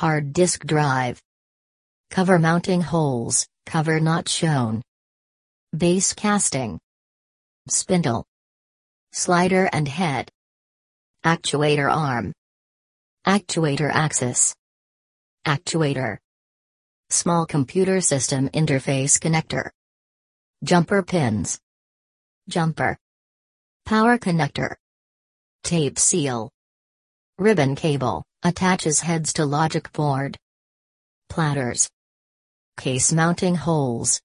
hard disk drive. Cover mounting holes, cover not shown. Base casting. Spindle. Slider and head. Actuator arm. Actuator axis. Actuator. Small computer system interface connector. Jumper pins. Jumper. Power connector. Tape seal. Ribbon cable, attaches heads to logic board. Platters. Case mounting holes.